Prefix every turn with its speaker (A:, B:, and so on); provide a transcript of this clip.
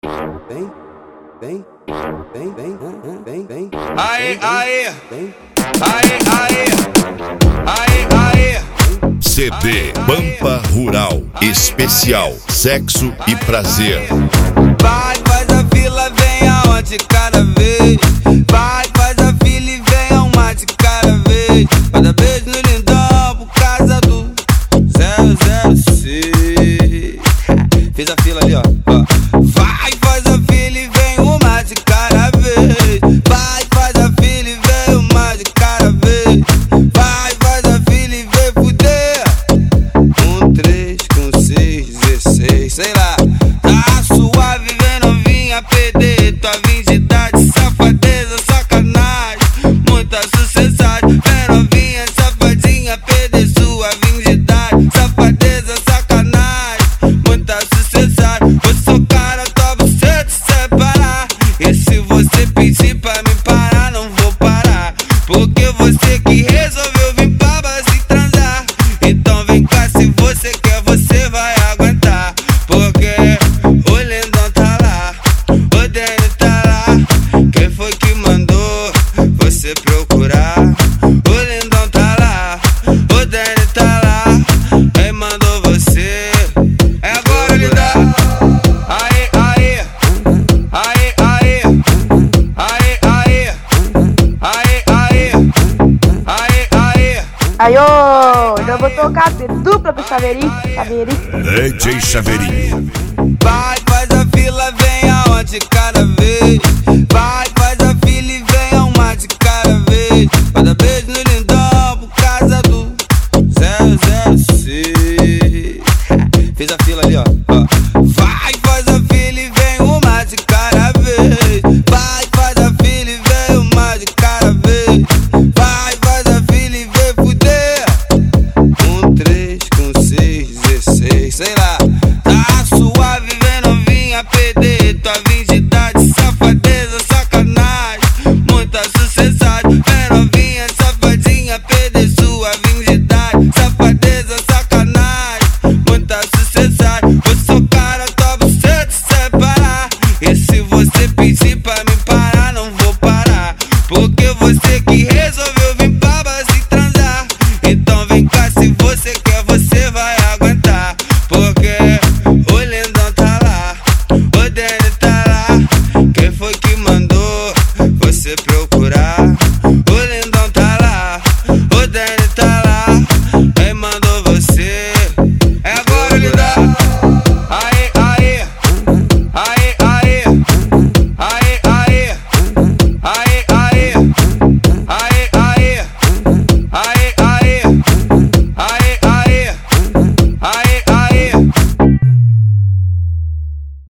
A: vem, vem, vem, vem, vem, vem.
B: Aê, aê, aê, aê, aê, aê.
C: CD Pampa Rural Especial Sexo e Prazer.
B: Vai, faz a fila, vem aonde cada vez. Vai, faz a fila e vem a uma de cada vez. Vai dar beijo no lindão por causa do 006. Fiz a fila ali, ó. Vai, faz a fila e vem uma de cada vez. Vai, faz a fila e vem uma de cada vez. Vai, faz a fila e vem fuder. 1, 3, com 6, 16, sei lá. Tá suave, vem novinha, PD. Tua virgindade, safadeza, sacanagem. Muita sucessagem. Vem novinha, safadinha, PD. Sua virgindade, safadeza, sacanagem. Muita sucessagem. Vou socar a tua buceta e separar. E se você pedir pra me parar, não vou parar. Porque você que resolveu vir pra base transar. Então vem cá, se você quer, você vai aguentar. Porque o lindão tá lá, o Dani tá lá. Quem foi que mandou você procurar? O lindão tá lá, o Dani tá lá. Quem mandou você? É agora, lindão. Aê, aê, aê, aê, aê, aê, aê, aê, aê, aê.
D: Aí, ô, já vou tocar dupla pro Chaveirinho.
C: DJ Chaveirinho.
B: Vai, faz a fila, vem aonde cada vez.